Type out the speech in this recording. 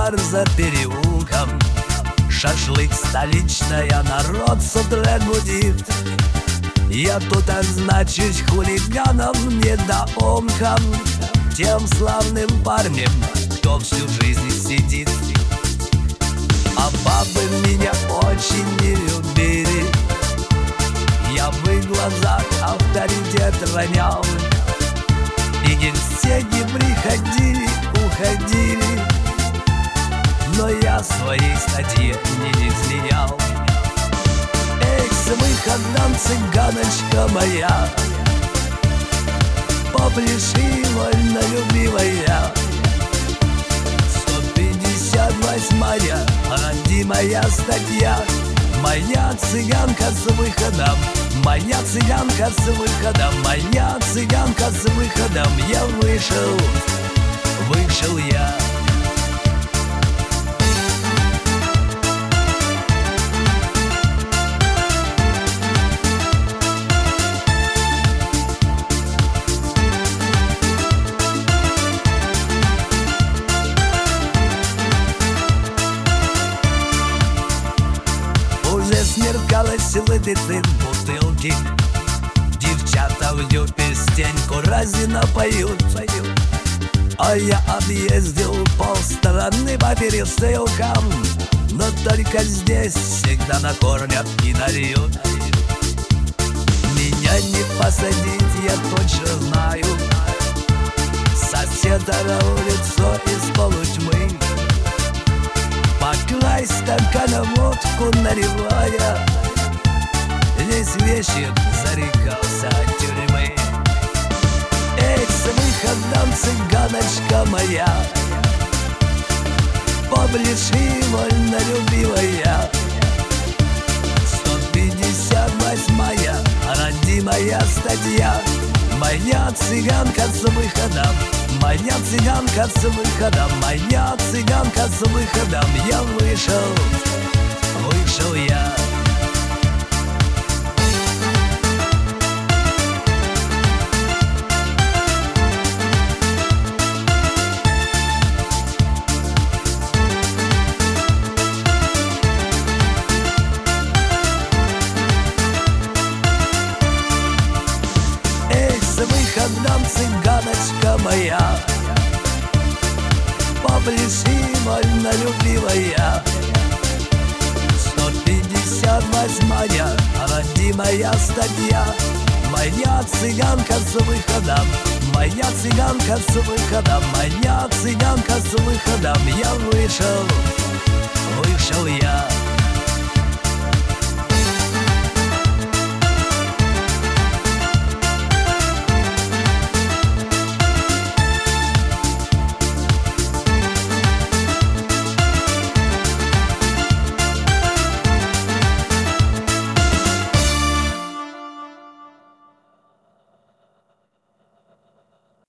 бар за переулком, шашлык столичная, народ с утра гудит. Я тут означусь хулиганом, недоумком, тем славным парнем, кто всю жизнь сидит. А бабы меня очень не любили, я в их глазах авторитет ронял. И генсеки приходили, уходили, но я своей статье не изменял. Эх, с выходом, цыганочка моя, попляши, вольнолюбивая. 158-я родимая статья. Моя цыганка с выходом, моя цыганка с выходом, моя цыганка с выходом. Я вышел я. Уже смеркалось, выпиты бутылки, девчата в юбке стеньку разина поют. А я объездил полстраны по пересылкам, но только здесь всегда накормят и нальют. Меня не посадить, я точно знаю, соседа на улицу из полутьмы. По край стакана водку наливая, весь вечер зарекался от тюрьмы. Эх, с выходом, цыганочка моя, попляши, вольнолюбивая. 158-я родимая статья. Моя цыганка с выходом, моя цыганка с выходом, моя цыганка с выходом. Я вышел я. С выходом, цыганочка моя, попляши, вольнолюбивая. 158-я родимая статья. Моя цыганка с выходом, моя цыганка с выходом, моя цыганка с выходом. Я вышел я.